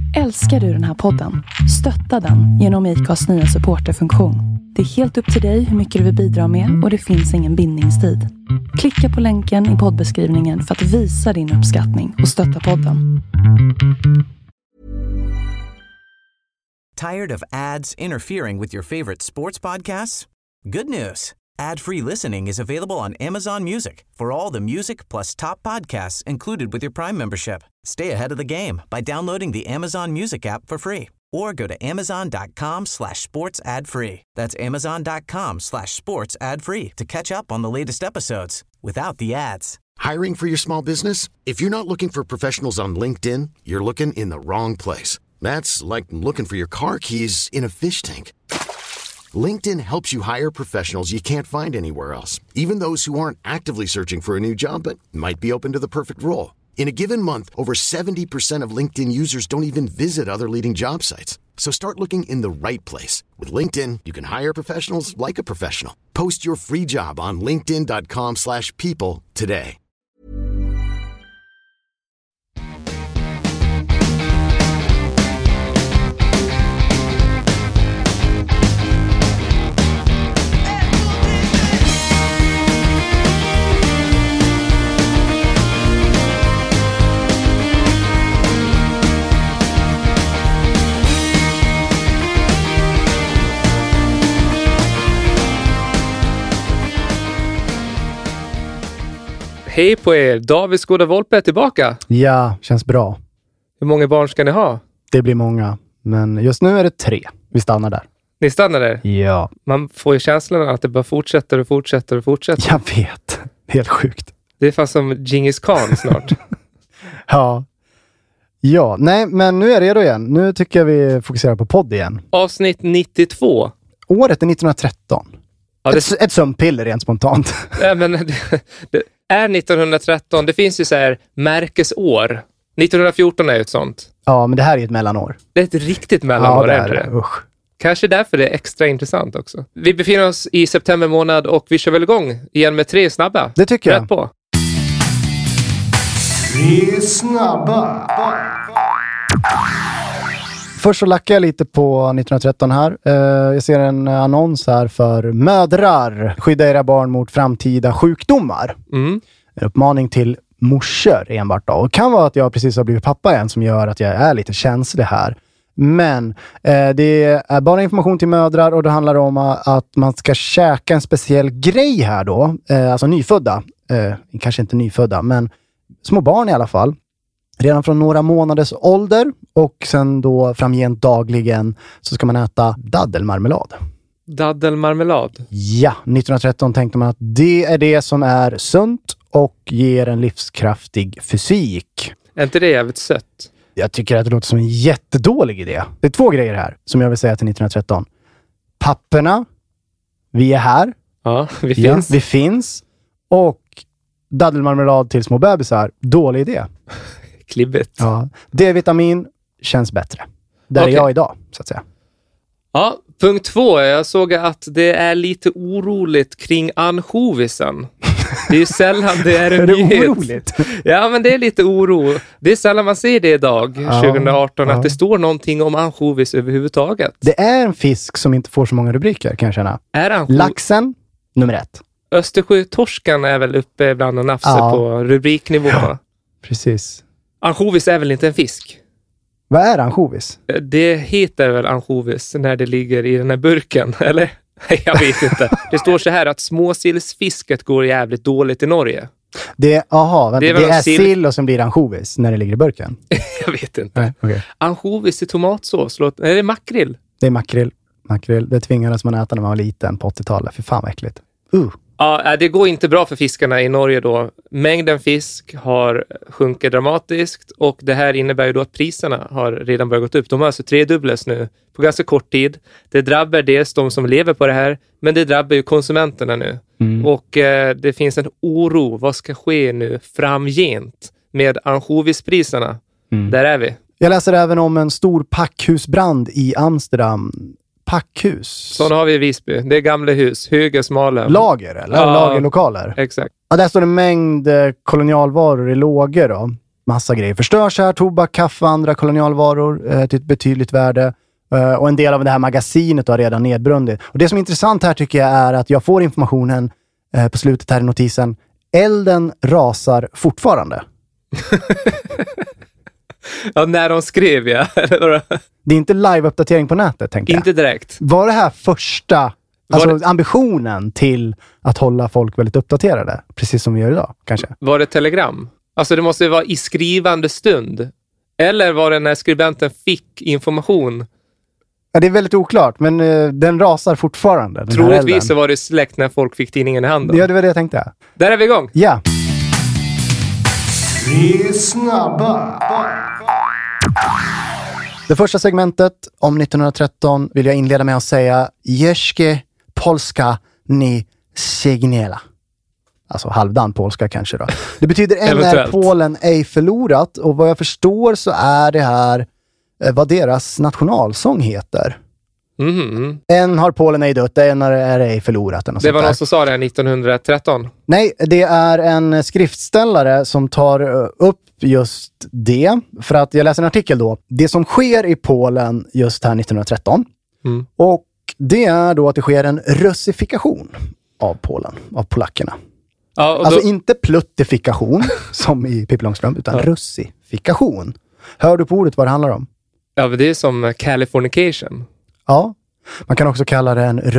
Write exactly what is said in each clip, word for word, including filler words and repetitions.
Älskar du den här podden? Stötta den genom I C A:s nya supporterfunktion. Det är helt upp till dig hur mycket du vill bidra med och det finns ingen bindningstid. Klicka på länken i poddbeskrivningen för att visa din uppskattning och stötta podden. Tired of ads interfering with your favorite sports podcasts? Good news. Ad-free listening is available on Amazon Music for all the music plus top podcasts included with your Prime membership. Stay ahead of the game by downloading the Amazon Music app for free or go to amazon.com slash sports ad free. That's amazon.com slash sports ad free to catch up on the latest episodes without the ads. Hiring for your small business? If you're not looking for professionals on LinkedIn, you're looking in the wrong place. That's like looking for your car keys in a fish tank. LinkedIn helps you hire professionals you can't find anywhere else, even those who aren't actively searching for a new job but might be open to the perfect role. In a given month, over seventy percent of LinkedIn users don't even visit other leading job sites. So start looking in the right place. With LinkedIn, you can hire professionals like a professional. Post your free job on linkedin.com slash people today. Hej på er, David Skåda Volpe är tillbaka. Ja, känns bra. Hur många barn ska ni ha? Det blir många, men just nu är det tre. Vi stannar där. Ni stannar där? Ja. Man får ju känslan att det bara fortsätter och fortsätter och fortsätter. Jag vet, helt sjukt. Det är fast som Genghis Khan snart. Ja. Ja, nej, men nu är det redo igen. Nu tycker jag vi fokuserar på podd igen. Avsnitt nittiotvå. Året är nittonhundratretton. Ja, det... Ett, ett sömnpiller rent spontant. Nej, men det, det är nittonhundratretton. Det finns ju så här märkesår. nittonhundrafjorton är ju ett sånt. Ja, men det här är ett mellanår. Det är ett riktigt mellanår, ja, det är det. Usch. Kanske därför det är extra intressant också. Vi befinner oss i september månad och vi kör väl igång igen med tre snabba. Det tycker jag. Rätt på. Tre snabba. Först så lackar jag lite på nittonhundratretton här. Uh, jag ser en annons här för mödrar. Skydda era barn mot framtida sjukdomar. Mm. En uppmaning till morsor enbart då. Och kan vara att jag precis har blivit pappa igen som gör att jag är lite känslig här. Men uh, det är bara information till mödrar och det handlar om uh, att man ska käka en speciell grej här då. Uh, alltså nyfödda. Uh, kanske inte nyfödda, men små barn i alla fall. Redan från några månaders ålder och sen då framgent dagligen så ska man äta daddelmarmelad. Daddelmarmelad? Ja, nittonhundratretton tänkte man att det är det som är sunt och ger en livskraftig fysik. Är inte det jävligt sött? Jag tycker att det låter som en jättedålig idé. Det är två grejer här som jag vill säga till nittonhundratretton. Papperna, vi är här. Ja, vi ja, finns. Vi finns. Och daddelmarmelad till små bebisar, dålig idé. Klibbigt. Ja. D-vitamin känns bättre. Där okay. är jag idag, så att säga. Ja, punkt två. Jag såg att det är lite oroligt kring ansjovisen. Det är ju sällan det är en är det nyhet. Oroligt? Ja, men det är lite oro. Det är sällan man ser det idag, ja, tjugoarton, ja. Att det står någonting om ansjovis överhuvudtaget. Det är en fisk som inte får så många rubriker, kan jag känna. Är ansjo- Laxen, nummer ett. Östersjötorskan är väl uppe bland och nafser ja. på rubriknivå. Ja, precis. Ansjovis är väl inte en fisk? Vad är ansjovis? Det heter väl ansjovis när det ligger i den här burken, eller? Jag vet inte. Det står så här att småsillsfisket går jävligt dåligt i Norge. Det, aha, vänta, det är, det är sill... sill och sen blir det ansjovis när det ligger i burken? Jag vet inte. Nej, okay. Ansjovis i tomatsås, låt... är det makrill? Det är makrill. makrill. Det tvingades man äta när man var liten på åttiotalet. För fan vad äckligt. Uh. Ja, det går inte bra för fiskarna i Norge då. Mängden fisk har sjunkit dramatiskt och det här innebär ju då att priserna har redan börjat gå upp. De har alltså tredubblats nu på ganska kort tid. Det drabbar dels de som lever på det här, men det drabbar ju konsumenterna nu. Mm. Och eh, det finns en oro. Vad ska ske nu framgent med ansjovispriserna? Mm. Där är vi. Jag läser även om en stor packhusbrand i Amsterdam. Packhus. Sådana har vi i Visby. Det är gamla hus. Höga, smala. Lager eller? Ja, lagerlokaler. Exakt. Ja, där står en mängd kolonialvaror i lågor då. Massa grejer förstörs här. Tobak, kaffe och andra kolonialvaror eh, till ett betydligt värde. Uh, och en del av det här magasinet har redan nedbrunnit. Och det som är intressant här tycker jag är att jag får informationen uh, på slutet här i notisen. Elden rasar fortfarande. Ja, när de skrev, ja. Det är inte live-uppdatering på nätet, tänkte jag. Inte direkt. Var det här första, alltså det... ambitionen till att hålla folk väldigt uppdaterade? Precis som vi gör idag, kanske. Var det telegram? Alltså det måste vara i skrivande stund. Eller var det när skribenten fick information? Ja, det är väldigt oklart, men uh, den rasar fortfarande. Den Troligtvis så var det släckt när folk fick tidningen i handen. Ja, det var det jag tänkte. Där är vi igång. Ja. Tre snabba. Det första segmentet om nittonhundratretton vill jag inleda med att säga Jeśkie Polska ni signela. Alltså halvdan polska kanske då. Det betyder än är Polen ej förlorat, och vad jag förstår så är det här eh, vad deras nationalsång heter. Mm. En har Polen ej dött, en är ej förlorat. Det var någon som sa det här nittonhundratretton. Nej, det är en skriftställare som tar upp just det. För att jag läser en artikel då. Det som sker i Polen just här nittonhundratretton. Mm. Och det är då att det sker en russifikation av Polen, av polackerna. Ja, och då... Alltså inte pluttifikation som i Pippi Långstrump, utan ja. russifikation. Hör du på ordet vad det handlar om? Ja, det är som Californication. Ja, man kan också kalla det en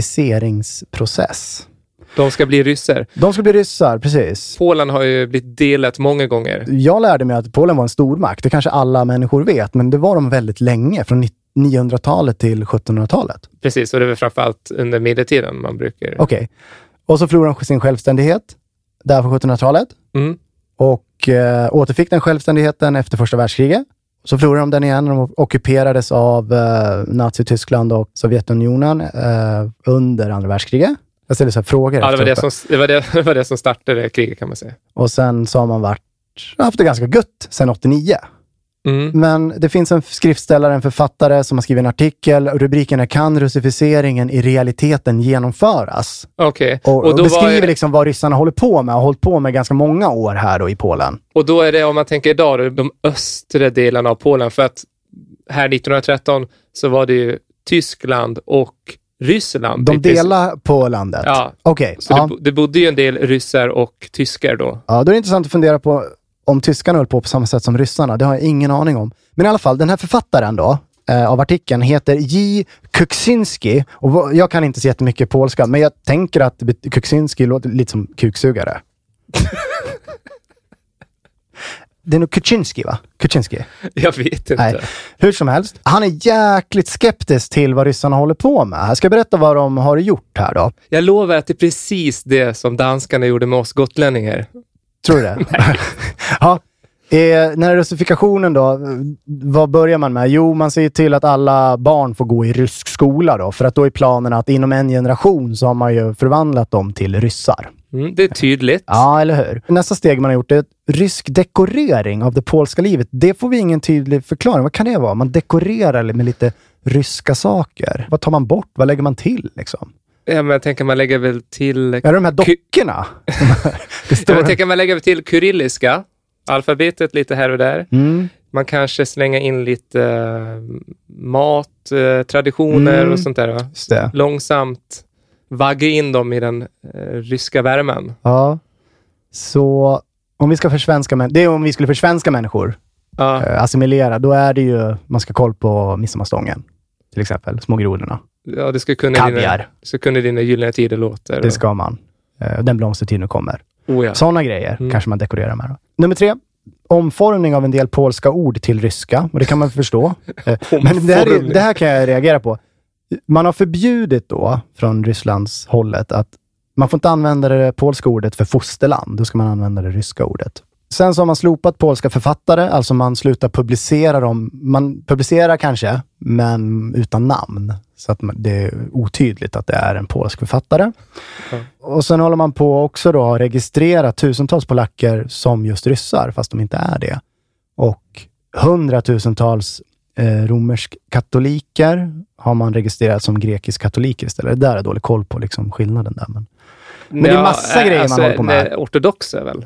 russificeringsprocess. De ska bli ryssar. De ska bli ryssar, precis. Polen har ju blivit delat många gånger. Jag lärde mig att Polen var en stormakt. Det kanske alla människor vet, men det var de väldigt länge. Från niohundratalet till sjuttonhundratalet. Precis, och det var framförallt under medeltiden man brukar... Okej. Okay. Och så förlorade de sin självständighet där på sjuttonhundratalet. Mm. Och eh, återfick den självständigheten efter första världskriget. Så förlorade de den igen när de ockuperades av eh, Nazi-Tyskland och Sovjetunionen eh, under andra världskriget. Jag ställer så här frågor. Ja, det var det, som, det, var det, det var det som startade kriget, kan man säga. Och sen så har man varit, haft det ganska gött sen åttionio. Mm. Men det finns en skriftställare, en författare som har skrivit en artikel. Rubriken är "Kan russificeringen i realiteten genomföras?" Okej. Okay. Och, och, och beskriver jag... liksom vad ryssarna håller på med. Och har hållit på med ganska många år här då i Polen. Och då är det, om man tänker idag, då, de östra delarna av Polen. För att här nittonhundratretton så var det ju Tyskland och Ryssland. De delar på landet? Ja. Okej. Okay. Så ja. det, det bodde ju en del ryssar och tyskar då. Ja, då är det intressant att fundera på om tyskarna höll på på samma sätt som ryssarna. Det har jag ingen aning om. Men i alla fall, den här författaren då, eh, av artikeln heter J. Kuksinski. Och jag kan inte se jättemycket polska, men jag tänker att Kuksinski låter lite som kuksugare. Det är nog Kuczynski, va? Kuczynski. Jag vet inte. Nej. Hur som helst. Han är jäkligt skeptisk till vad ryssarna håller på med. Jag ska berätta vad de har gjort här då. Jag lovar att det är precis det som danskarna gjorde med oss gotlänningar. Tror du det? Ja. Eh, när russifikationen då, vad börjar man med? Jo, man ser till att alla barn får gå i rysk skola då. För att då är planen att inom en generation så har man ju förvandlat dem till ryssar. Mm, det är tydligt. Ja, eller hur? Nästa steg man har gjort är rysk dekorering av det polska livet. Det får vi ingen tydlig förklaring. Vad kan det vara? Man dekorerar med lite ryska saker. Vad tar man bort? Vad lägger man till liksom? Ja, men jag tänker man lägger väl till... Är det de här dockorna? Ja, jag tänker man lägger väl till kyrilliska. Alfabetet lite här och där. Mm. Man kanske slänger in lite uh, mat, uh, traditioner mm. och sånt där. Va? Långsamt vagga in dem i den uh, ryska värmen. Ja. Så om vi ska försvenska män- det är om vi skulle försvenska människor. Ja. Uh, assimilera. Då är det ju, man ska koll på midsommarstången. Till exempel, små grodorna. Ja, det ska kunna dina, det ska kunna dina gyllene tider låter. Det ska man. Uh, den blomstertiden kommer. Oh ja. Sådana grejer mm. kanske man dekorerar med. Då. Nummer tre. Omformning av en del polska ord till ryska. Och det kan man förstå. Men det här, det här kan jag reagera på. Man har förbjudit då från Rysslands hållet att man får inte använda det polska ordet för fosterland. Då ska man använda det ryska ordet. Sen så har man slopat polska författare. Alltså man slutar publicera dem. Man publicerar kanske, men utan namn. Så att det är otydligt att det är en polsk författare. Mm. Och sen håller man på också då att registrera tusentals polacker som just ryssar, fast de inte är det. Och hundratusentals eh, romersk-katoliker har man registrerat som grekisk-katoliker istället. Det där är dålig koll på liksom skillnaden där. Men, men ja, det är massa grejer alltså, man håller på med. Ortodoxa väl?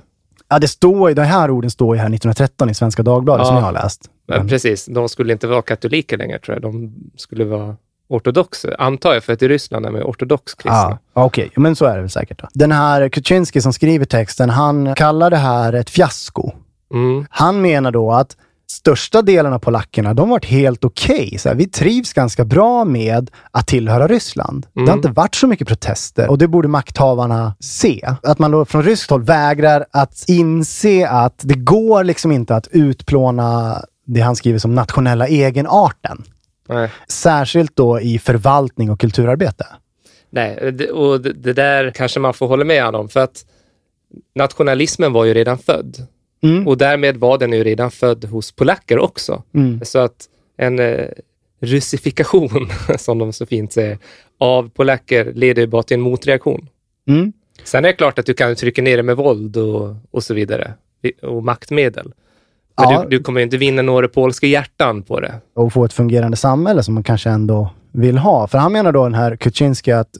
Ja, det står ju, de här orden står ju här nittonhundratretton i Svenska Dagbladet ja. som jag har läst. Men... Ja, precis, de skulle inte vara katoliker längre tror jag. De skulle vara ortodoxa, antar jag, för att i Ryssland är man ortodox kristna. Ja, okej, okay. Men så är det väl säkert då. Den här Kuczynski som skriver texten, han kallar det här ett fiasko. Mm. Han menar då att största delen av polackerna, de har varit helt okej. Okay. Vi trivs ganska bra med att tillhöra Ryssland. Mm. Det har inte varit så mycket protester och det borde makthavarna se. Att man då från ryskt håll vägrar att inse att det går liksom inte att utplåna det han skriver som nationella egenarten. Nej. Särskilt då i förvaltning och kulturarbete. Nej, och det, det där kanske man får hålla med om, för att nationalismen var ju redan född. Mm. Och därmed var den ju redan född hos polacker också. Mm. Så att en eh, russifikation, som de så fint säger, av polacker leder ju bara till en motreaktion. Mm. Sen är det klart att du kan trycka ner det med våld och, och så vidare. Och maktmedel. Men ja. du, du kommer ju inte vinna några polska hjärtan på det. Och få ett fungerande samhälle som man kanske ändå vill ha. För han menar då den här Kuczynski att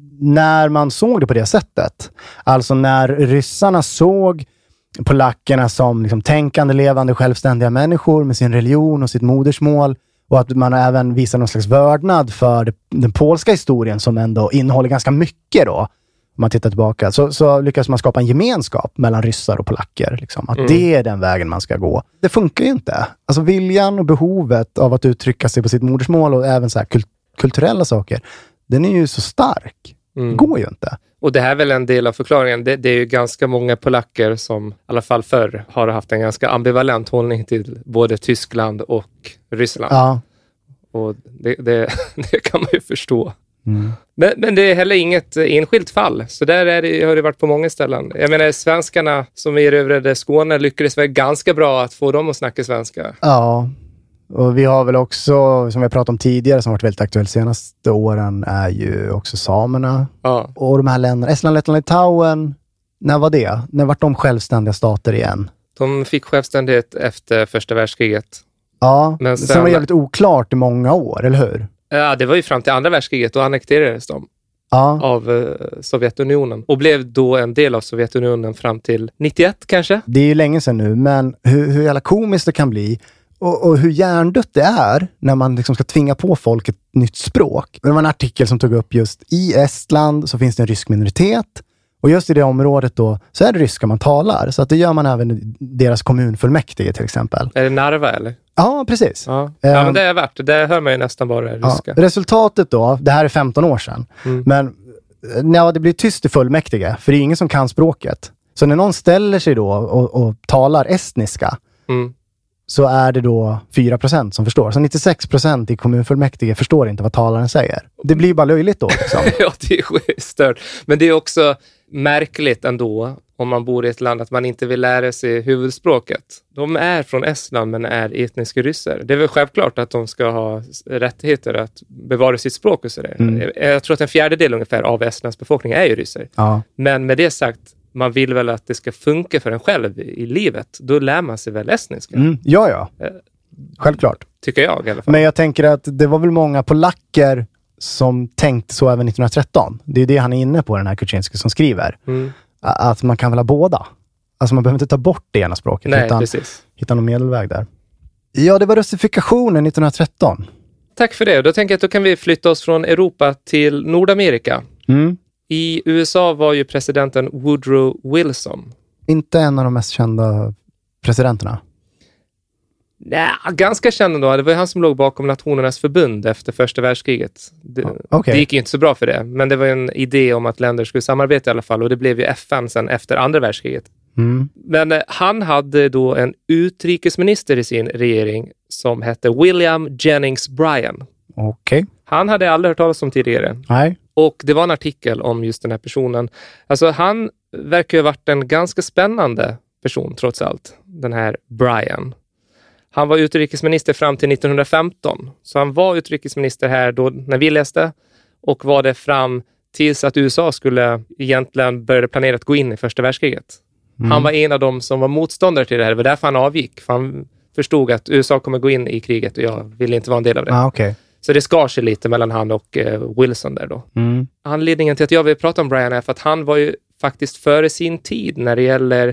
när man såg det på det sättet, alltså när ryssarna såg polackerna som liksom tänkande, levande, självständiga människor med sin religion och sitt modersmål, och att man även visar någon slags vördnad för det, den polska historien som ändå innehåller ganska mycket då, om man tittar tillbaka, så, så lyckas man skapa en gemenskap mellan ryssar och polacker. Liksom. Att mm. det är den vägen man ska gå. Det funkar ju inte. Alltså viljan och behovet av att uttrycka sig på sitt modersmål och även så här kult- kulturella saker, den är ju så stark. Mm. Det går ju inte. Och det här är väl en del av förklaringen. Det, det är ju ganska många polacker som i alla fall förr har haft en ganska ambivalent hållning till både Tyskland och Ryssland. Ja. Och det, det, det kan man ju förstå. Mm. Men, men det är heller inget enskilt fall. Så där är det, har det varit på många ställen. Jag menar, svenskarna som erövrade Skåne lyckades väl ganska bra att få dem att snacka svenska. Ja, och vi har väl också, som vi har pratat om tidigare, som har varit väldigt aktuellt senaste åren, är ju också samerna. Ja. Och de här länderna, Estland, Lettland, Litauen, när var det? När var de självständiga stater igen? De fick självständighet efter första världskriget. Ja, men sen var det jävligt oklart i många år, eller hur? Ja, det var ju fram till andra världskriget, och annekterades de ja. av uh, Sovjetunionen. Och blev då en del av Sovjetunionen fram till nittioett kanske? Det är ju länge sedan nu, men hur, hur jävla komiskt det kan bli. Och, och hur hjärndött det är när man liksom ska tvinga på folk ett nytt språk. Det var en artikel som tog upp just i Estland så finns det en rysk minoritet. Och just i det området då så är det ryska man talar. Så att det gör man även i deras kommunfullmäktige till exempel. Är det Narva eller? Ja, precis. Ja, ja um, men det är värt. Det hör man ju nästan bara ryska. Ja, resultatet då, det här är femton år sedan. Mm. Men ja, det blir tyst i fullmäktige. För det är ingen som kan språket. Så när någon ställer sig då och, och talar estniska. Mm. Så är det då fyra procent som förstår. Så nittiosex procent i kommunfullmäktige förstår inte vad talaren säger. Det blir bara löjligt då. Liksom. Ja, det är stört. Men det är också märkligt ändå, om man bor i ett land, att man inte vill lära sig huvudspråket. De är från Estland men är etniska ryssar. Det är väl självklart att de ska ha rättigheter att bevara sitt språk och sådär. Mm. Jag tror att en fjärdedel ungefär av Estlands befolkning är ju ryssar. Ja. Men med det sagt, man vill väl att det ska funka för en själv i livet. Då lär man sig väl estniska. Mm, ja, ja. Självklart. Tycker jag i alla fall. Men jag tänker att det var väl många polacker som tänkte så även nittonhundratretton. Det är det han är inne på, den här Kuczynski som skriver. Mm. Att man kan väl ha båda. Alltså man behöver inte ta bort det ena språket. Nej, utan precis. Hitta någon medelväg där. Ja, det var russifikationen nittonhundratretton. Tack för det. Då tänker jag att då kan vi flytta oss från Europa till Nordamerika. Mm. I U S A var ju presidenten Woodrow Wilson. Inte en av de mest kända presidenterna. Nej, ganska känd då. Det var han som låg bakom Nationernas förbund efter första världskriget. Det, okay. det gick ju inte så bra för det. Men det var en idé om att länder skulle samarbeta i alla fall. Och det blev ju F N sen efter andra världskriget. Mm. Men eh, han hade då en utrikesminister i sin regering som hette William Jennings Bryan. Okej. Okay. Han hade aldrig hört talas om tidigare. Nej. Och det var en artikel om just den här personen. Alltså han verkar ju ha varit en ganska spännande person trots allt. Den här Bryan. Han var utrikesminister fram till nittonhundrafemton. Så han var utrikesminister här då när vi läste. Och var det fram tills att U S A skulle egentligen börja planera att gå in i första världskriget. Mm. Han var en av dem som var motståndare till det här. Det var därför han avgick. För han förstod att U S A kommer gå in i kriget och jag ville inte vara en del av det. Ah, okay. Så det skar sig lite mellan han och eh, Wilson där då. Mm. Anledningen till att jag vill prata om Bryan är för att han var ju faktiskt före sin tid när det gäller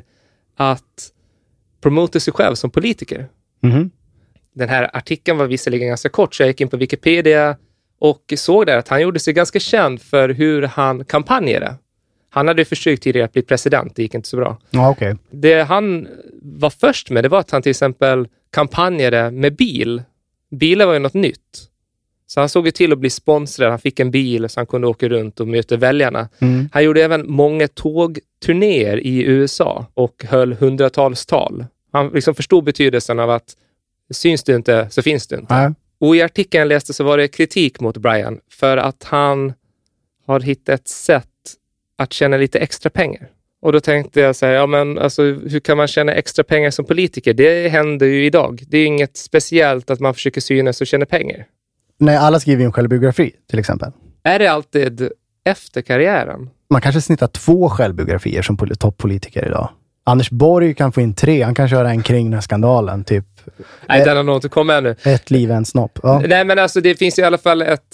att promota sig själv som politiker. Mhm. Den här artikeln var visserligen ganska kort, så jag gick in på Wikipedia och såg där att han gjorde sig ganska känd för hur han kampanjade. Han hade försökt tidigare att bli president, det gick inte så bra. Ja, okej. Det han var först med, det var att han till exempel kampanjade med bil. Bilar var ju något nytt. Så han såg ju till att bli sponsrad. Han fick en bil så han kunde åka runt och möta väljarna. Mm. Han gjorde även många tågturnéer i U S A och höll hundratals tal. Han liksom förstod betydelsen av att syns du inte så finns du inte. Nej. Och i artikeln jag läste så var det kritik mot Brian för att han har hittat ett sätt att tjäna lite extra pengar. Och då tänkte jag så här, ja men alltså hur kan man tjäna extra pengar som politiker? Det händer ju idag. Det är inget speciellt att man försöker synas och tjäna pengar. Nej, alla skriver ju en självbiografi till exempel. Är det alltid efter karriären? Man kanske snittar två självbiografier som pol- toppolitiker idag. Anders Borg kan få in tre. Han kan köra en kring den här skandalen. Typ Nej, den har nog inte kommit ännu. ett liv, en snopp. Ja. Nej, men alltså det finns i alla fall ett...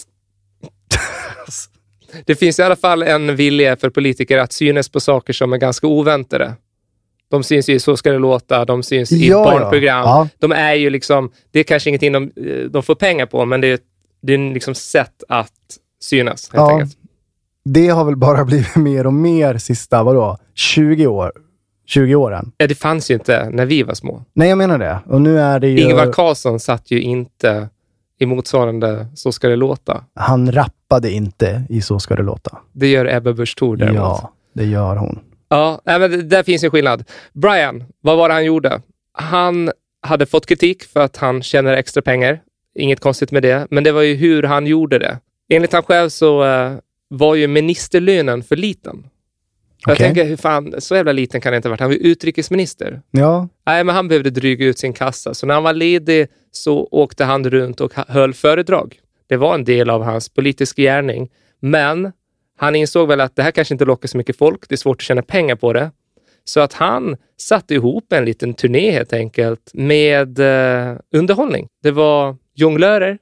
det finns i alla fall en vilja för politiker att synas på saker som är ganska oväntade. De syns ju Så ska det låta, de syns i Ja, barnprogram. ja. De är ju liksom, det är kanske ingenting de, de får pengar på, men det är, det är liksom sätt att synas, helt Ja. enkelt. Det har väl bara blivit mer och mer sista, vadå? tjugo år. tjugo åren. Ja, det fanns ju inte när vi var små. Nej, jag menar det. Och nu är det ju... Ingvar Carlsson satt ju inte i motsvarande Så ska det låta. Han rappade inte i Så ska det låta. Det gör Ebba Busch Thor däremot. Ja, det gör hon. Ja, nej, men det, där finns en skillnad. Brian, vad var det han gjorde? Han hade fått kritik för att han tjänar extra pengar. Inget konstigt med det. Men det var ju hur han gjorde det. Enligt han själv så uh, var ju ministerlönen för liten. Jag Okej. tänker, hur fan, så jävla liten kan det inte ha varit. Han var utrikesminister. Ja, Nej, men han behövde dryga ut sin kassa. Så när han var ledig så åkte han runt och höll föredrag. Det var en del av hans politiska gärning. Men han insåg väl att det här kanske inte lockar så mycket folk. Det är svårt att tjäna pengar på det. Så att han satte ihop en liten turné helt enkelt med eh, underhållning. Det var jonglörer,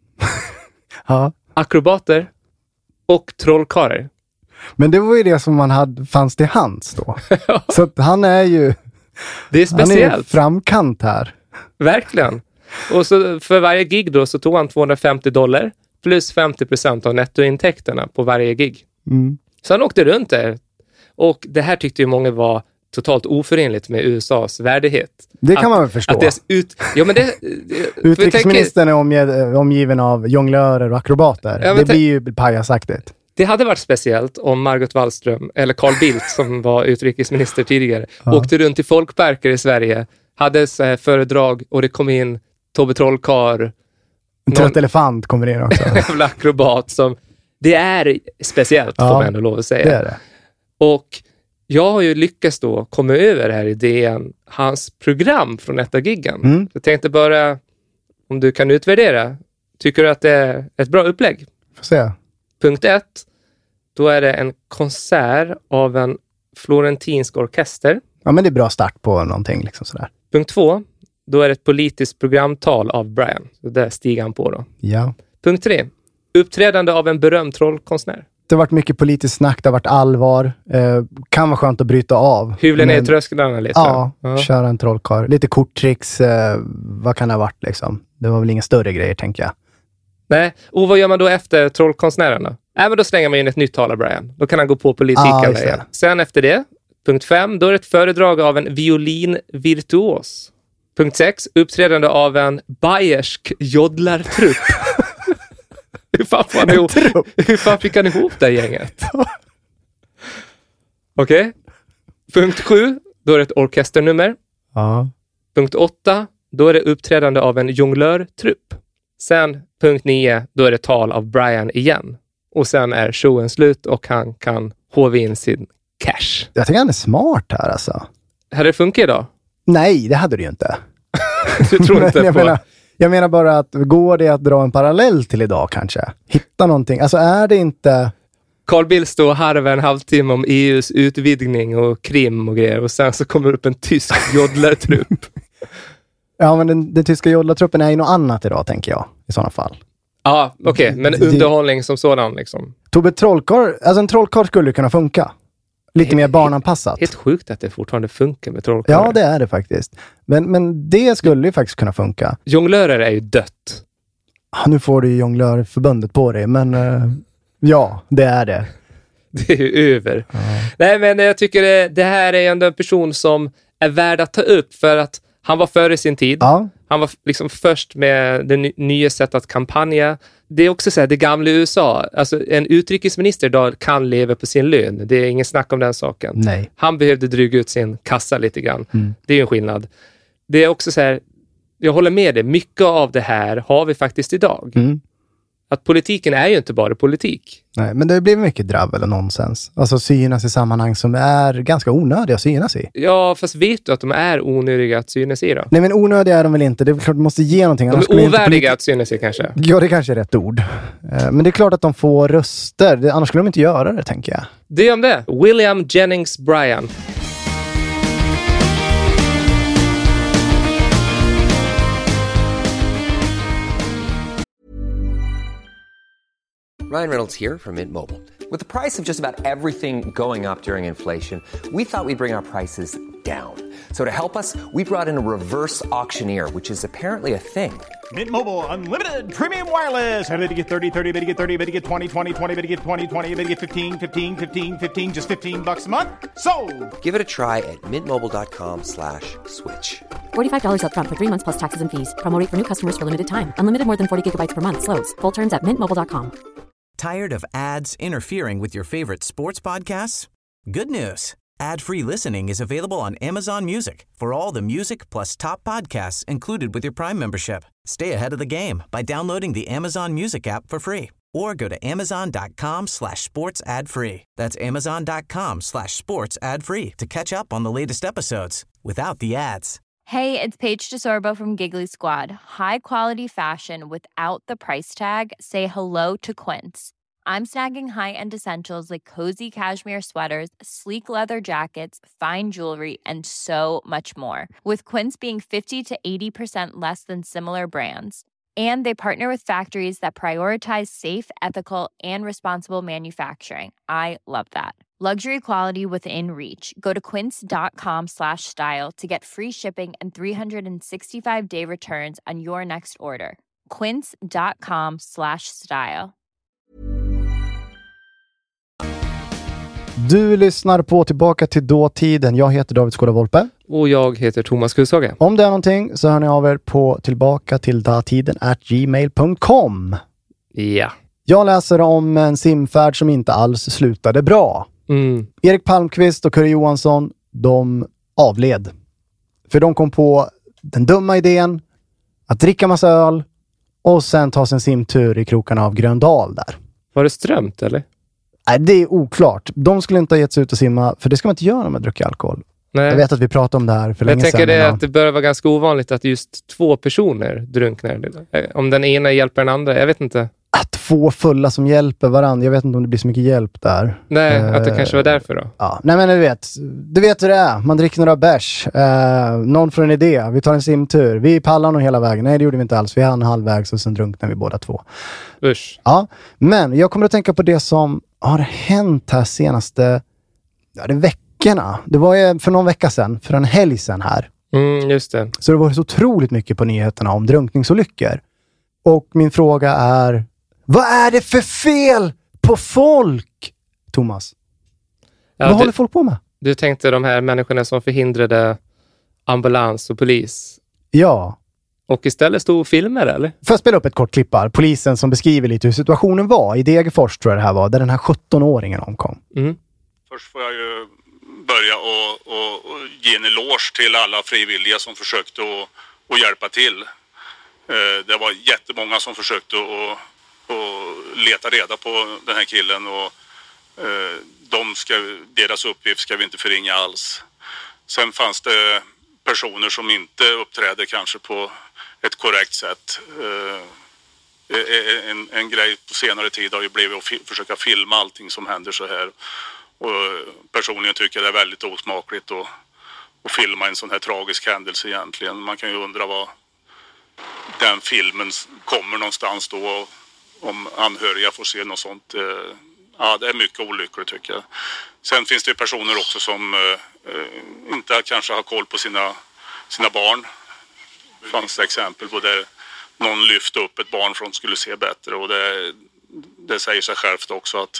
ja. akrobater och trollkarlar. Men det var ju det som man hade, fanns till hands då. Så att han är ju... Det är Han är speciellt. framkant här. Verkligen. Och så för varje gig då så tog han tvåhundrafemtio dollar plus femtio procent av nettointäkterna på varje gig. Mm. Så han åkte runt där. Och det här tyckte ju många var totalt oförenligt med U S A:s värdighet. Det kan att, man väl förstå. Att deras ut... Ja, men det... det Utrikesministern är omge- omgiven av jonglörer och akrobater. Ja, men det tänk- blir ju pajasaktigt. Det hade varit speciellt om Margot Wallström eller Carl Bildt som var utrikesminister tidigare Ja. åkte runt i folkparker i Sverige, hade så här föredrag och det kom in Tobbe Trollkarl, En någon trött elefant kommer in också. jävla akrobat som... Det är speciellt, Ja, får man ändå lov att säga. Det är det. Och jag har ju lyckats då komma över här idén, hans program från ett av giggen. Mm. Jag tänkte bara, om du kan utvärdera, tycker du att det är ett bra upplägg? Får se. Punkt ett, då är det en konsert av en florentinsk orkester. Ja, men det är bra start på någonting liksom sådär. Punkt två, då är det ett politiskt programtal av Brian. Så där stiger han på då. Ja. Punkt tre, uppträdande av en berömd trollkonstnär. Det har varit mycket politiskt snack, det har varit allvar. Eh, kan vara skönt att bryta av. Hyvla ner Men- trösklarna lite. Ja, Ja. köra en trollkarl. Lite korttricks, eh, vad kan det ha varit liksom? Det var väl inga större grejer, tänker jag. Nej, och vad gör man då efter trollkonstnären då? Nej, men då slänger man in ett nytt tal av Brian. Då kan han gå på politiken Ja, där just det. igen. Sen efter det, punkt fem, då är det ett föredrag av en violinvirtuos. Punkt sex, uppträdande av en bayersk jodlartrupp. Hur fan får han ihop? Hur fan fick han ihop det gänget? Okej. Punkt sju, då är det ett orkesternummer. Ja. Punkt åtta, då är det uppträdande av en jonglörtrupp. Sen punkt nio, då är det tal av Brian igen. Och sen är showen slut och han kan håva in sin cash. Jag tycker han är smart här alltså. Hade det funkat idag? Nej, det hade det ju inte. Du tror inte Men jag, på... menar, jag menar bara att går det att dra en parallell till idag kanske? Hitta någonting. Alltså är det inte... Carl Bildt står och harvar en halvtimme om E U:s utvidgning och krim och grejer. Och sen så kommer det upp en tysk jodlartrupp. Ja, men den, den tyska jodlartruppen är ju något annat idag, tänker jag. I sådana fall. Ja, okej. Okay. Men Det- underhållning som sådan liksom. Tobbe Trollkarl, alltså en trollkarl skulle ju kunna funka. Lite mer barnanpassat. Helt sjukt att det fortfarande funkar med trollkarlar. Ja, det är det faktiskt. Men, men det skulle ju faktiskt kunna funka. Jonglörer är ju dött. Ah, nu får du ju jonglörförbundet på dig, men uh, ja, det är det. Det är ju över. Ja. Nej, men jag tycker det, det här är ändå en person som är värd att ta upp för att han var före sin tid. Ja. Han var liksom först med det nya sättet att kampanja. Det är också så här, det gamla U S A. Alltså en utrikesminister idag kan leva på sin lön. Det är ingen snack om den saken. Nej. Han behövde dryga ut sin kassa lite grann. Mm. Det är ju en skillnad. Det är också så här, jag håller med dig. Mycket av det här har vi faktiskt idag. Mm. Att politiken är ju inte bara politik. Nej, men det blir mycket dravel och nonsens. Alltså synas i sammanhang som är ganska onödiga att synas i. Ja, fast vet du att de är onödiga att synas i då? Nej, men onödiga är de väl inte. Det är klart att de måste ge någonting. De är ovärdiga politi- att synas i kanske. Ja, det kanske är rätt ord. Men det är klart att de får röster. Annars skulle de inte göra det, tänker jag. Det är om det. William Jennings Bryan. Ryan Reynolds here from Mint Mobile. With the price of just about everything going up during inflation, we thought we'd bring our prices down. So to help us, we brought in a reverse auctioneer, which is apparently a thing. Mint Mobile Unlimited Premium Wireless. How to get thirty, thirty, how to get thirty, how to get twenty, twenty, twenty, how to get twenty, twenty, how to get fifteen, fifteen, fifteen, fifteen, just fifteen bucks a month? Sold! Give it a try at mintmobile.com slash switch. forty-five dollars up front for three months plus taxes and fees. Promo rate for new customers for limited time. Unlimited more than forty gigabytes per month. Slows full terms at mint mobile dot com. Tired of ads interfering with your favorite sports podcasts? Good news. Ad-free listening is available on Amazon Music for all the music plus top podcasts included with your Prime membership. Stay ahead of the game by downloading the Amazon Music app for free or go to amazon.com slash sports ad free. That's amazon.com slash sports ad free to catch up on the latest episodes without the ads. Hey, it's Paige DeSorbo from Giggly Squad. High quality fashion without the price tag. Say hello to Quince. I'm snagging high-end essentials like cozy cashmere sweaters, sleek leather jackets, fine jewelry, and so much more. With Quince being fifty to eighty percent less than similar brands. And they partner with factories that prioritize safe, ethical, and responsible manufacturing. I love that. Luxury quality within reach. Go to quince.com slash style to get free shipping and three sixty-five day returns on your next order. Quince.com slash style. Du lyssnar på Tillbaka till dåtiden. Jag heter David Skåda-Volpe. Och jag heter Thomas Kushage. Om det är någonting så hör ni av er på tillbaka till dåtiden at gmail dot com. Ja. Jag läser om en simfärd som inte alls slutade bra. Mm. Erik Palmqvist och Curre Johansson, de avled. För de kom på den dumma idén att dricka massa öl och sen ta sin simtur i krokarna av Gröndal där. Var det strömt eller? Nej, det är oklart. De skulle inte ha gett sig ut och simma, för det ska man inte göra när man dricker alkohol. Nej. Jag vet att vi pratade om det här för länge sedan. Jag tänker det att det börjar vara ganska ovanligt att just två personer drunknar. Om den ena hjälper den andra, jag vet inte. Att två fulla som hjälper varandra, jag vet inte om det blir så mycket hjälp där. Nej, uh, att det kanske var därför då. Ja, nej men du vet, du vet hur det är. Man dricker några bärs. Uh, någon får en idé, vi tar en simtur. Vi pallar nog hela vägen. Nej, det gjorde vi inte alls. Vi hann halvvägs och sen drunknade vi båda två. Usch. Ja, men jag kommer att tänka på det som har hänt här senaste ja, det veckorna. Det var ju för någon vecka sedan, för en helg sedan här. Mm, just det. Så det var så otroligt mycket på nyheterna om drunkningsolyckor. Och min fråga är, vad är det för fel på folk, Thomas? Ja, vad du, håller folk på med? Du tänkte de här människorna som förhindrade ambulans och polis? Ja. Och istället stod filmer, eller? Får jag spela upp ett kort klipp här? Polisen som beskriver lite hur situationen var i Degerfors, tror jag det här var, där den här sjutton-åringen omkom. Mm. Först får jag ju börja och, och, och ge en eloge till alla frivilliga som försökte att, att hjälpa till. Eh, det var jättemånga som försökte att, att leta reda på den här killen och eh, de ska, deras uppgift ska vi inte förringa alls. Sen fanns det personer som inte uppträder kanske på ett korrekt sätt. Eh, en, en grej på senare tid har ju blivit att fi- försöka filma allting som händer så här. Och personligen tycker jag det är väldigt osmakligt att, att filma en sån här tragisk händelse egentligen. Man kan ju undra vad den filmen kommer någonstans då, om anhöriga får se något sånt. ja, det är mycket olyckligt tycker jag. Sen finns det ju personer också som eh, inte kanske har koll på sina, sina barn. Det fanns exempel på där någon lyfte upp ett barn för att de skulle se bättre. Och det, det säger sig självt också att,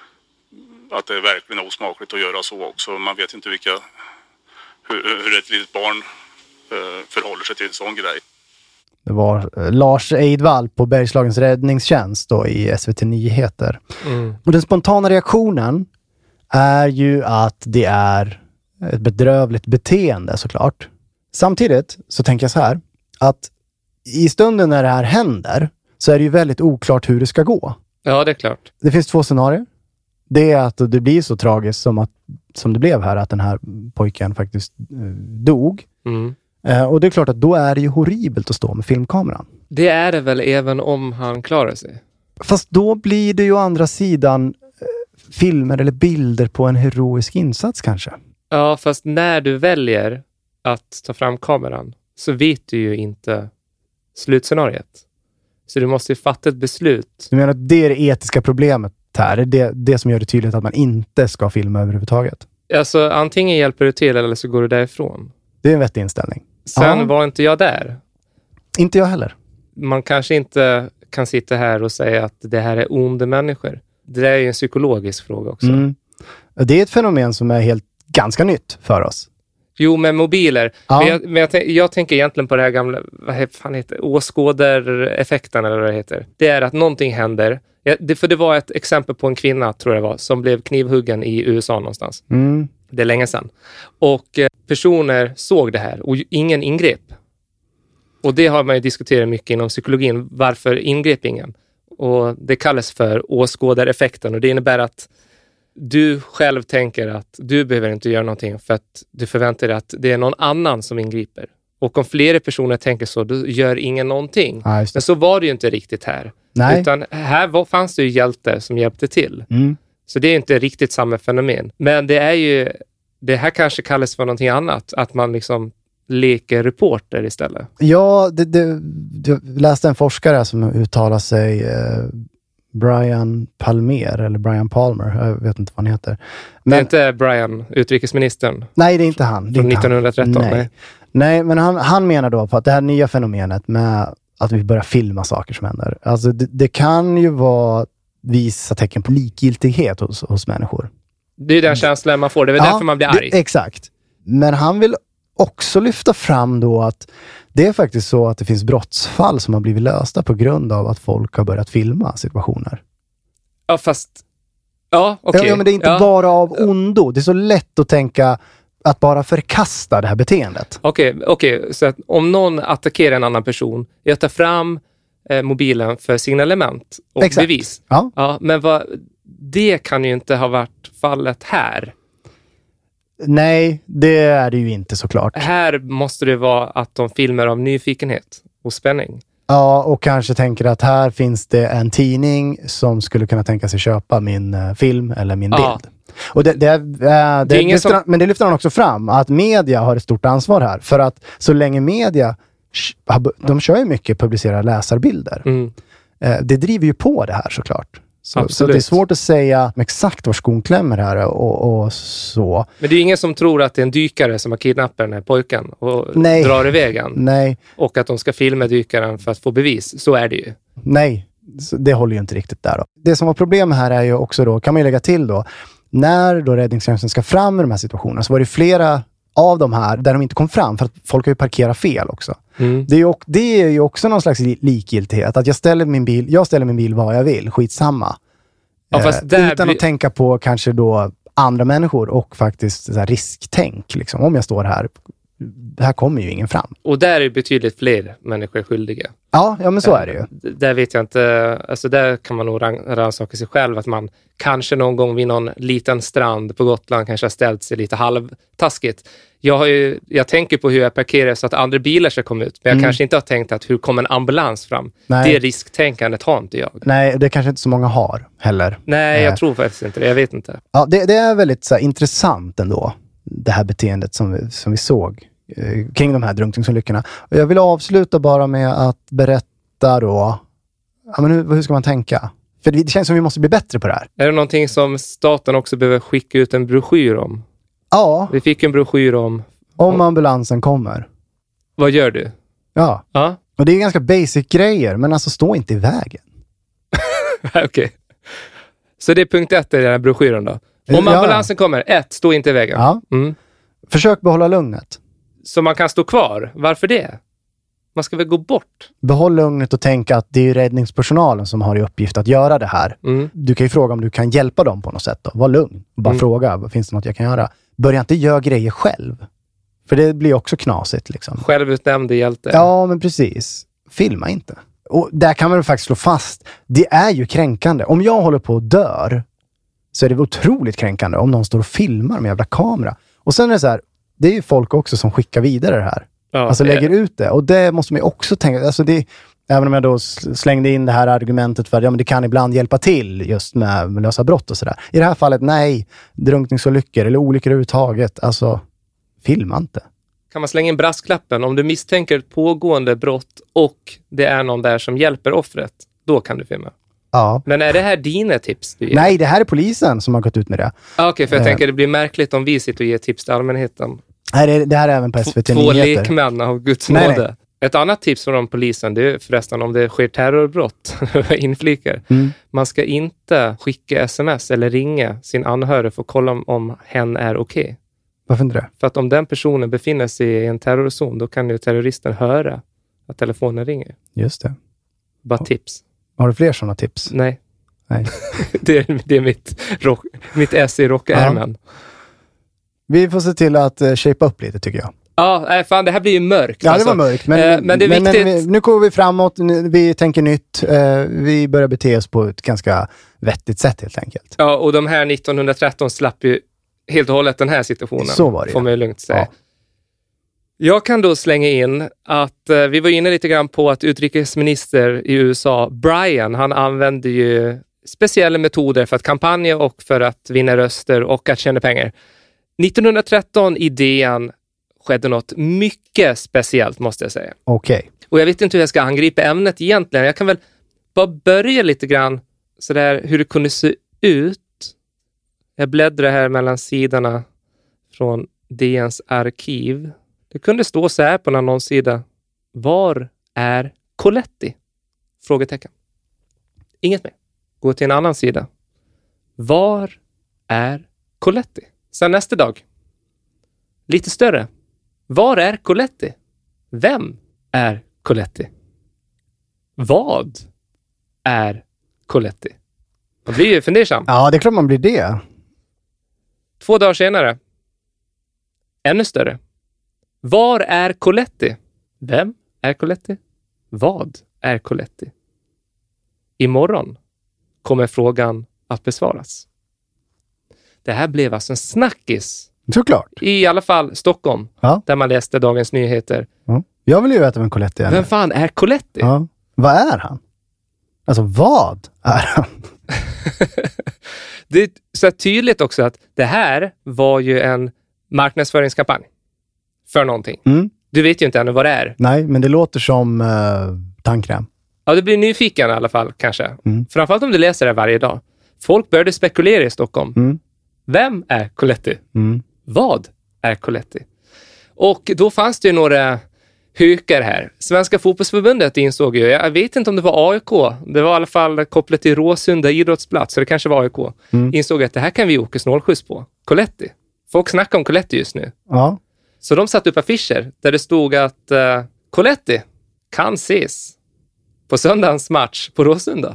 att det är verkligen osmakligt att göra så också. Man vet inte vilka, hur, hur ett litet barn eh, förhåller sig till en sån grej. Det var Lars Eidvall på Bergslagens räddningstjänst då i S V T Nyheter. Mm. Och den spontana reaktionen är ju att det är ett bedrövligt beteende såklart. Samtidigt så tänker jag så här, att i stunden när det här händer så är det ju väldigt oklart hur det ska gå. Ja, det är klart. Det finns två scenarier. Det är att det blir så tragiskt som, att, som det blev här, att den här pojken faktiskt eh, dog. Mm. Eh, och det är klart att då är det ju horribelt att stå med filmkameran. Det är det väl även om han klarar sig. Fast då blir det ju å andra sidan eh, filmer eller bilder på en heroisk insats kanske. Ja, fast när du väljer att ta fram kameran så vet du ju inte slutscenariet. Så du måste ju fatta ett beslut. Du menar att det är det etiska problemet här? Det är det, det som gör det tydligt att man inte ska filma överhuvudtaget? Alltså antingen hjälper du till eller så går du därifrån. Det är en vettig inställning. Sen ja. var inte jag där. Inte jag heller. Man kanske inte kan sitta här och säga att det här är onda människor. Det där är ju en psykologisk fråga också. Mm. Det är ett fenomen som är helt ganska nytt för oss. Jo, med mobiler. Ja. Men, jag, men jag, t- jag tänker egentligen på det här gamla, vad fan heter åskådareffekten eller vad det heter. Det är att någonting händer. Ja, det, för det var ett exempel på en kvinna, tror jag det var, som blev knivhuggen i U S A någonstans. Mm. Det är länge sedan. Och eh, personer såg det här och ingen ingrep. Och det har man ju diskuterat mycket inom psykologin. Varför ingrep ingen? Och det kallas för åskådareffekten. Och det innebär att du själv tänker att du behöver inte göra någonting för att du förväntar dig att det är någon annan som ingriper. Och om flera personer tänker så, då gör ingen någonting. Ja, men så var det ju inte riktigt här. Nej. Utan här var, fanns det ju hjältar som hjälpte till. Mm. Så det är inte riktigt samma fenomen. Men det är ju, det här kanske kallas för någonting annat. Att man liksom leker reporter istället. Ja, det, det, jag läste en forskare som uttalar sig... Eh, Brian Palmer eller Brian Palmer, jag vet inte vad han heter. Men, det är inte Brian, utrikesministern? Nej, det är inte han. Det är från inte nittonhundratretton? Han. Nej. nej, men han, han menar då på att det här nya fenomenet med att vi börjar filma saker som händer. Alltså det, det kan ju vara vissa tecken på likgiltighet hos, hos människor. Det är den känslan man får, det är ja, därför man blir arg. Det, exakt. Men han vill också lyfta fram då att det är faktiskt så att det finns brottsfall som har blivit lösta på grund av att folk har börjat filma situationer. Ja, fast... Ja, okej. Okay. Ja, men det är inte ja. bara av ondo. Det är så lätt att tänka att bara förkasta det här beteendet. Okej, okay, okej. Okay. Så att om någon attackerar en annan person, jag tar fram eh, mobilen för signalement och exakt. Bevis. Ja. Ja, men vad, det kan ju inte ha varit fallet här. Nej, det är det ju inte såklart. Här måste det vara att de filmer av nyfikenhet och spänning. Ja, och kanske tänker att här finns det en tidning som skulle kunna tänka sig köpa min uh, film eller min ja. bild. Och det, det, uh, det, det lyfter som... han, men det lyfter han också fram, att media har ett stort ansvar här. För att så länge media, de kör ju mycket publicerade läsarbilder. Mm. Uh, det driver ju på det här såklart. Så, så det är svårt att säga exakt var skon klämmer här och, och så. Men det är ju ingen som tror att det är en dykare som har kidnappat den här pojken och Nej. drar iväg han. Nej. Och att de ska filma dykaren för att få bevis. Så är det ju. Nej, det håller ju inte riktigt där då. Det som var problemet här är ju också då, kan man ju lägga till då, när då räddningstjänsten ska fram i de här situationerna så var det flera av de här där de inte kom fram för att folk har ju parkerat fel också. Mm. Det, är ju, det är ju också någon slags likgiltighet att jag ställer min bil, jag ställer min bil var jag vill, skitsamma. Ja, fast eh, utan blir... att tänka på kanske då andra människor och faktiskt så här risktänk liksom. Om jag står här, här kommer ju ingen fram. Och där är betydligt fler människor skyldiga. Ja, ja men så är det ju. Där vet jag inte, alltså där kan man nog rannsaka sig själv att man kanske någon gång vid någon liten strand på Gotland kanske har ställt sig lite halvtaskigt. Jag, har ju, jag tänker på hur jag parkerar så att andra bilar ska komma ut. Men jag mm. kanske inte har tänkt att hur kommer en ambulans fram? Nej. Det risktänkandet har inte jag. Nej, det kanske inte så många har heller. Nej, jag eh. tror faktiskt inte det. Jag vet inte. Ja, det, det är väldigt så här, intressant ändå. Det här beteendet som vi, som vi såg eh, kring de här drunkningsolyckorna. Och jag vill avsluta bara med att berätta då, ja, men hur, hur ska man tänka? För det känns som vi måste bli bättre på det här. Är det någonting som staten också behöver skicka ut en broschyr om? Ja. Vi fick en broschyr om... Om ambulansen kommer. Vad gör du? Ja. Ja. Och det är ganska basic grejer, men alltså stå inte i vägen. Okej. Okay. Så det är punkt ett i den här broschyren då. Om ambulansen ja. kommer, ett, stå inte i vägen. Ja. Mm. Försök behålla lugnet. Så man kan stå kvar. Varför det? Man ska väl gå bort. Behåll lugnet och tänka att det är räddningspersonalen som har i uppgift att göra det här. Mm. Du kan ju fråga om du kan hjälpa dem på något sätt då. Var lugn. Bara mm. fråga, finns det något jag kan göra? Börja inte göra grejer själv. För det blir också knasigt liksom. Självutnämnde hjälte. Ja, men precis. Filma inte. Och där kan man faktiskt slå fast. Det är ju kränkande. Om jag håller på och dör så är det otroligt kränkande om någon står och filmar med jävla kamera. Och sen är det så här, det är ju folk också som skickar vidare det här. Ja, alltså lägger det. ut det. Och det måste man ju också tänka. Alltså det, även om jag då slängde in det här argumentet för att ja, men det kan ibland hjälpa till just med, med lösa brott och sådär. I det här fallet, nej. Drunkningsolyckor eller olyckor överhuvudtaget. Alltså, filma inte. Kan man slänga in brasklappen? Om du misstänker ett pågående brott och det är någon där som hjälper offret, då kan du filma. Ja. Men är det här dina tips du ger? Nej, det här är polisen som har gått ut med det. Okej, okay, för jag uh, tänker det blir märkligt om vi sitter och ger tips till allmänheten. Nej, det, det här är även på S V T Två Nyheter. lekmän av Guds nåde. Ett annat tips från polisen, det är förresten om det sker terrorbrott, inflikar. Mm. Man ska inte skicka sms eller ringa sin anhörig för att kolla om, om hen är okej. Okay. Varför inte det? För att om den personen befinner sig i en terrorzon, då kan ju terroristen höra att telefonen ringer. Just det. Bara ja. tips. Har du fler sådana tips? Nej. Nej. det, är, det är mitt, rock, mitt S i rockärmen. Ja. Vi får se till att uh, shape upp lite, tycker jag. Ja, nej, fan, det här blir ju mörkt. Ja, alltså. det var mörkt. Men, eh, men det är men, viktigt. Men, vi, nu går vi framåt, nu, vi tänker nytt. Eh, vi börjar bete oss på ett ganska vettigt sätt, helt enkelt. Ja, och de här nittonhundratretton slapp ju helt och hållet den här situationen. Så var det. Får man ju lugnt säga. Ja. Jag kan då slänga in att eh, vi var inne lite grann på att utrikesminister i U S A, Brian, han använde ju speciella metoder för att kampanja och för att vinna röster och att tjäna pengar. nittonhundratretton i D N skedde något mycket speciellt, måste jag säga. Okej. Okay. Och jag vet inte hur jag ska angripa ämnet egentligen. Jag kan väl bara börja lite grann sådär hur det kunde se ut. Jag bläddrar här mellan sidorna från D N:s arkiv. Det kunde stå så här på en annonssida. Var är Coletti? Frågetecken. Inget mer. Gå till en annan sida. Var är Coletti? Sen nästa dag. Lite större. Var är Coletti? Vem är Coletti? Vad är Coletti? Man blir ju fundersam. Ja, det är klart man blir det. Två dagar senare. Ännu större. Var är Coletti? Vem är Coletti? Vad är Coletti? Imorgon kommer frågan att besvaras. Det här blev alltså en snackis. Såklart. I alla fall Stockholm. Ja. Där man läste Dagens Nyheter. Ja. Jag vill ju veta vem Coletti är. Vem fan är Coletti? Ja. Vad är han? Alltså vad är han? Det är så tydligt också att det här var ju en marknadsföringskampanj. För någonting. Mm. Du vet ju inte ännu vad det är. Nej, men det låter som uh, tandkräm. Ja, du blir nyfiken i alla fall kanske. Mm. Framförallt om du läser det varje dag. Folk började spekulera i Stockholm. Mm. Vem är Coletti? Mm. Vad är Coletti? Och då fanns det ju några hukar här. Svenska fotbollsförbundet insåg ju, jag vet inte om det var A I K, det var i alla fall kopplat till Råsunda idrottsplats, så det kanske var A I K. Mm. Insåg att det här kan vi åka snålskjuts på. Coletti. Folk snackar om Coletti just nu. Ja. Så de satte upp affischer där det stod att uh, Coletti kan ses på söndagens match på Råsunda.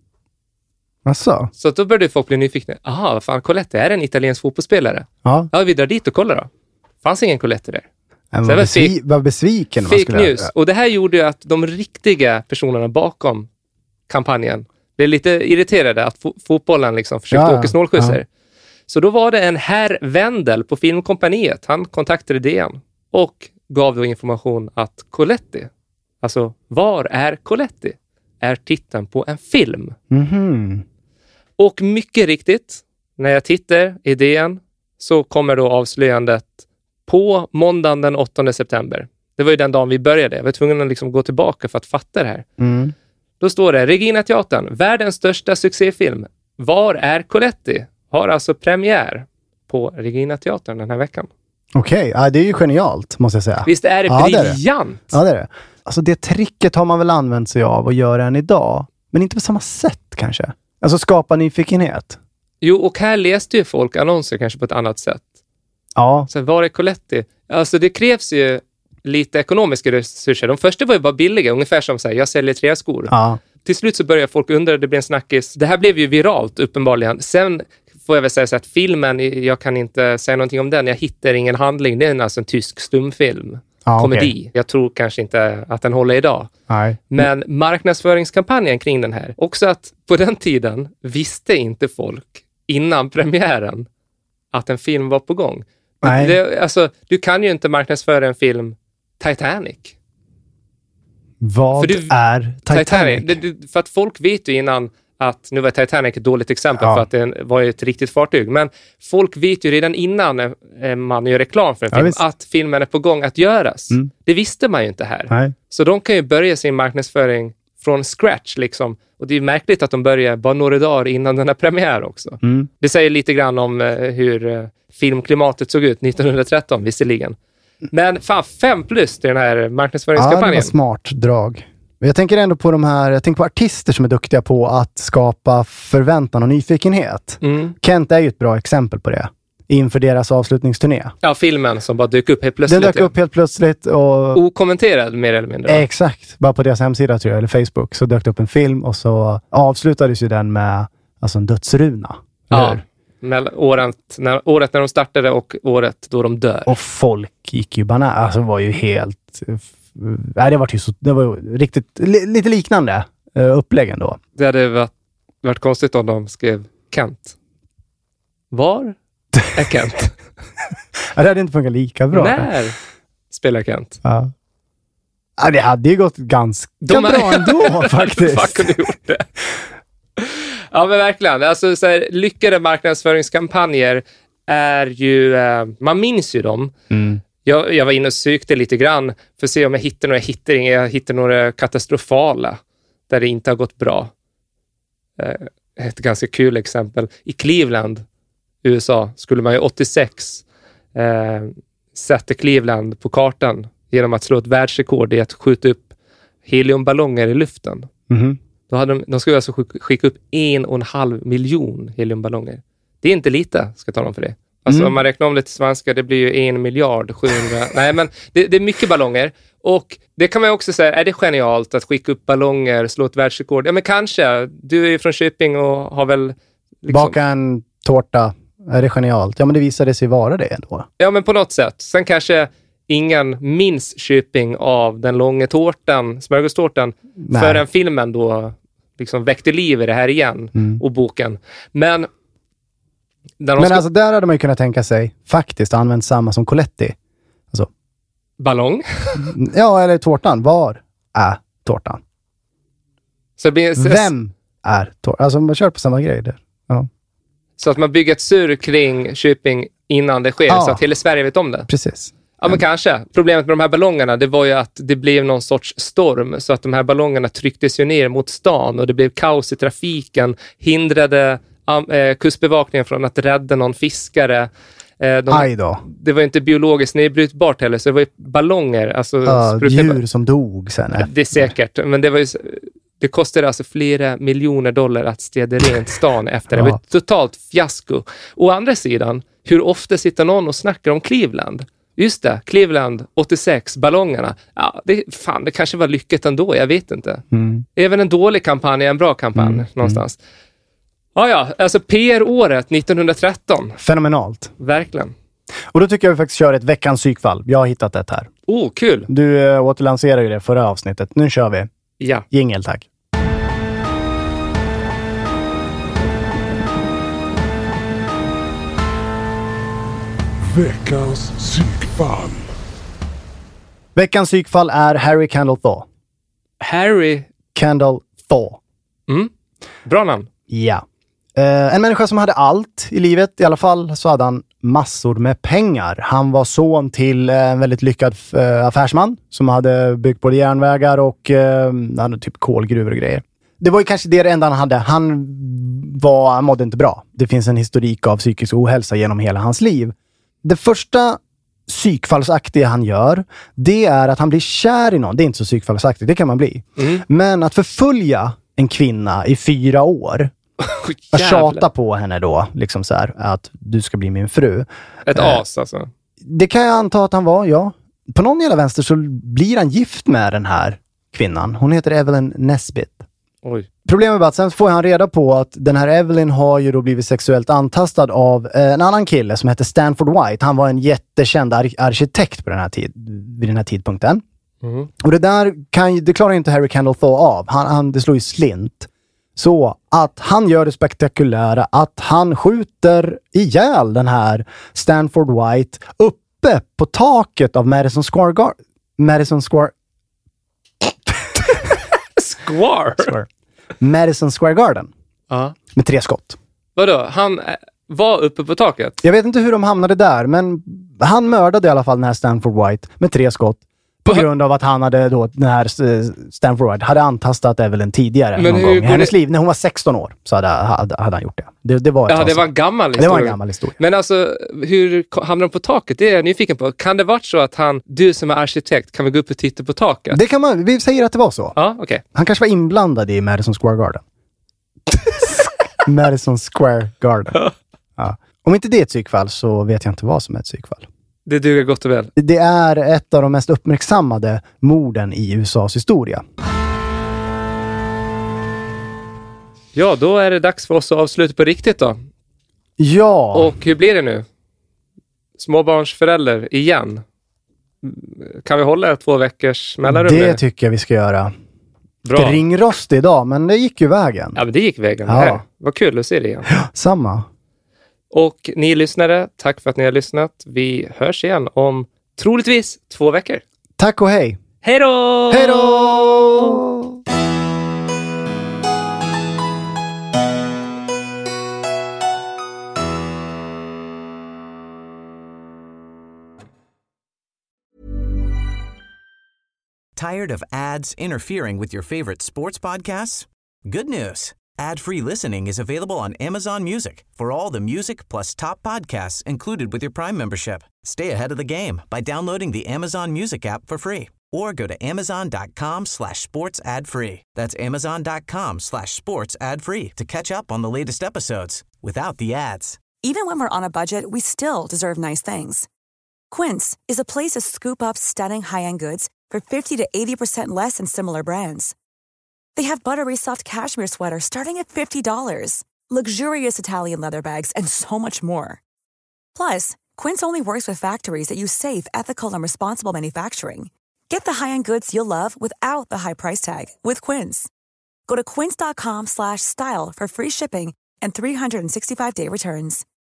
Asså. Så då började folk bli nyfikna. Aha, fan, Coletti är en italiensk fotbollsspelare. Ja. Ja, vi drar dit och kollar då. Fanns ingen Coletti där. Men vad, besvi- vad besviken fake man skulle news. Och det här gjorde ju att de riktiga personerna bakom kampanjen blev lite irriterade att fo- fotbollen liksom försökte ja, åka snålskjutsar. Ja. Så då var det en herr Wendel på Filmkompaniet. Han kontaktade D N och gav då information att Coletti, alltså var är Coletti, är titeln på en film. Mm-hmm. Och mycket riktigt, när jag tittar i D N så kommer då avslöjandet på måndagen den åttonde september. Det var ju den dagen vi började. Jag var tvungen att liksom gå tillbaka för att fatta det här. Mm. Då står det Regina Teatern, världens största succéfilm. Var är Coletti? Har alltså premiär på Regina Teatern den här veckan. Okej, okay. ja, det är ju genialt måste jag säga. Visst är det ja, briljant? Det är det. Ja, det är det. Alltså det tricket har man väl använt sig av och gör än idag. Men inte på samma sätt kanske. Alltså skapa nyfikenhet. Jo, och här läste ju folk annonser kanske på ett annat sätt. Ja. Så var är Coletti? Alltså det krävs ju lite ekonomiska resurser. De första var ju bara billiga, ungefär som så här, jag säljer träskor. Ja. Till slut så börjar folk undra, det blir en snackis. Det här blev ju viralt uppenbarligen. Sen får jag väl säga så att filmen, jag kan inte säga någonting om den. Jag hittar ingen handling. Det är alltså en tysk stumfilm. Ja, komedi. Okay. Jag tror kanske inte att den håller idag. Nej. Men marknadsföringskampanjen kring den här. Också att på den tiden visste inte folk innan premiären att en film var på gång. Nej. Det, alltså, du kan ju inte marknadsföra en film Titanic. Vad för du, är Titanic? Titanic det, det, för att folk vet ju innan att, nu var Titanic ett dåligt exempel ja. för att det var ett riktigt fartyg, men folk vet ju redan innan eh, man gör reklam för en film ja, att filmen är på gång att göras. Mm. Det visste man ju inte här. Nej. Så de kan ju börja sin marknadsföring från scratch liksom. Och det är märkligt att de börjar bara några dagar innan den här premiär också. Mm. Det säger lite grann om eh, hur eh, filmklimatet såg ut nittonhundratretton visserligen. Men fan, fem plus till den här marknadsföringskampanjen. Ja, det var smart drag. Jag tänker ändå på de här, jag tänker på artister som är duktiga på att skapa förväntan och nyfikenhet. Mm. Kent är ju ett bra exempel på det. Inför deras avslutningsturné. Ja, filmen som bara dök upp helt plötsligt. Den dök upp helt plötsligt och... Okommenterad mer eller mindre. Exakt. Bara på deras hemsida tror jag, eller Facebook, så dök det upp en film och så avslutades ju den med alltså en dödsruna. Ja. Mellan året, när, året när de startade och året då de dör. Och folk gick ju banan. Alltså var ju helt... Nej, det var ju så, det var riktigt li, lite liknande uh, upplägg ändå. Det hade varit, varit konstigt om de skrev Kent. Var är Kent? Ja, det hade inte funkat lika bra. När spelar Kent? Ja. Ja, det hade ju gått ganska de bra ändå faktiskt. Fuck, kunde gjort det. Ja, men verkligen. Alltså, så här, lyckade marknadsföringskampanjer är ju... Eh, man minns ju dem. Mm. Jag, jag var inne och sökte lite grann för att se om jag hittar några. Jag hittar inga, jag hittar några katastrofala där det inte har gått bra. Eh, ett ganska kul exempel. I Cleveland, U S A, skulle man ju åttiosex eh, sätta Cleveland på kartan genom att slå ett världsrekord i att skjuta upp heliumballonger i luften. Mm-hmm. Då hade de, de skulle alltså skicka upp en och en halv miljon heliumballonger. Det är inte lite, ska jag tala om för det. Alltså mm. om man räknar om det till svenska, det blir ju en miljard sjuhundra. Nej, men det, det är mycket ballonger. Och det kan man ju också säga, är det genialt att skicka upp ballonger, slå ett världsrekord? Ja, men kanske. Du är ju från Köping och har väl... Liksom... Baka en tårta, är det genialt? Ja, men det visade sig vara det ändå. Ja, men på något sätt. Sen kanske ingen minns Köping av den långa tårtan, smörgåstårtan, förrän filmen då liksom väckte liv i det här igen mm. och boken. Men Men ska... alltså där hade man ju kunnat tänka sig faktiskt använt samma som Coletti. Alltså. Ballong? Ja, eller tårtan. Var är tårtan? Så blir... Vem är tårtan? Alltså man kör på samma grej där. Ja. Så att man bygger ett sur kring Köping innan det sker, ja. Så att hela Sverige vet om det. Precis. Ja, men kanske. Problemet med de här ballongerna, det var ju att det blev någon sorts storm, så att de här ballongerna trycktes ju ner mot stan och det blev kaos i trafiken, hindrade eh, kustbevakningen från att rädda någon fiskare. Eh, de, Aj då. Det var inte biologiskt nedbrytbart heller, så det var ju ballonger. Alltså, ja, djur som dog sen. Ja, det är säkert, men det var ju... Det kostade alltså flera miljoner dollar att städa rent stan efter. Det var ett totalt fiasko. Å andra sidan, hur ofta sitter någon och snackar om Cleveland? Just det, Cleveland åttiosex, ballongerna. Ja, det, fan, det kanske var lyckat ändå, jag vet inte. Mm. Även en dålig kampanj är en bra kampanj mm. någonstans. Mm. Ja, ja, alltså P R-året nittonhundratretton. Fenomenalt. Verkligen. Och då tycker jag vi faktiskt kör ett veckans psykfall. Jag har hittat ett här. Oh, kul. Du äh, återlanserar ju det förra avsnittet. Nu kör vi. Ja. Jingel, tack. Veckans psykfall. Veckans psykfall är Harry Kendall Thaw. Harry Kendall Thaw. Mm. Bra namn. Ja. Uh, en människa som hade allt i livet. I alla fall så hade han massor med pengar. Han var son till en väldigt lyckad uh, affärsman som hade byggt både järnvägar och uh, hade typ kolgruvor och grejer. det var ju kanske det enda han hade. Han, var, han mådde inte bra. Det finns en historik av psykisk ohälsa genom hela hans liv. Det första psykfallsaktiga han gör, det är att han blir kär i någon. Det är inte så psykfallsaktigt, det kan man bli. Mm. Men att förfölja en kvinna i fyra år, att tjata på henne då, liksom så här, att du ska bli min fru. Ett eh, as alltså. Det kan jag anta att han var, ja. På någon jävla vänster så blir han gift med den här kvinnan. Hon heter Evelyn Nesbit. Oj. Problemet är att sen får han reda på att den här Evelyn har ju då blivit sexuellt antastad av eh, en annan kille som heter Stanford White. Han var en jättekänd ar- arkitekt på den här tid, vid den här tidpunkten. Mm. Och det där kan ju, det klarar inte Harry Kendall Thaw av. Han, han, det slår ju slint. Så att han gör det spektakulära att han skjuter ihjäl den här Stanford White uppe på taket av Madison Square Garden. Madison Square... Square? Square. Madison Square Garden. Uh-huh. Med tre skott. Vadå? Han var uppe på taket? Jag vet inte hur de hamnade där, men han mördade i alla fall den här Stanford White med tre skott. På grund av att han hade då, den här Stanford White hade antastat Evelyn tidigare men någon gång i hennes det... liv. När hon var sexton år så hade, hade, hade han gjort det. Det, det var ett ja, det var en gammal historia. Det var en gammal historia. Men alltså, hur hamnade de på taket? Det är jag nyfiken på. Kan det vara så att han, du som är arkitekt, kan vi gå upp och titta på taket? Det kan man, vi säger att det var så. Ja, okej. Okay. Han kanske var inblandad i Madison Square Garden. Madison Square Garden. Ja. Om inte det är ett psykfall så vet jag inte vad som är ett psykfall. Det duger gott och väl. Det är ett av de mest uppmärksammade morden i U S A:s historia. Ja, då är det dags för oss att avsluta på riktigt då. Ja. Och hur blir det nu? Småbarnsförälder igen. Kan vi hålla två veckors mellanrum? Det tycker jag vi ska göra. Bra. Det ringrost idag, men det gick ju vägen. Ja, men det gick vägen. Ja. Det här. Vad kul att se det igen. Ja, samma. Och ni lyssnare, tack för att ni har lyssnat. Vi hörs igen om troligtvis två veckor. Tack och hej. Hej då! Hej då! Tired of ads interfering with your favorite sports podcasts? Good news. Ad-free listening is available on Amazon Music for all the music plus top podcasts included with your Prime membership. Stay ahead of the game by downloading the Amazon Music app for free or go to amazon.com slash sports ad free. That's amazon.com slash sports ad free to catch up on the latest episodes without the ads. Even when we're on a budget, we still deserve nice things. Quince is a place to scoop up stunning high-end goods for fifty to eighty percent less than similar brands. They have buttery soft cashmere sweaters starting at fifty dollars, luxurious Italian leather bags, and so much more. Plus, Quince only works with factories that use safe, ethical, and responsible manufacturing. Get the high-end goods you'll love without the high price tag with Quince. Go to quince.com slash style for free shipping and three sixty-five day returns.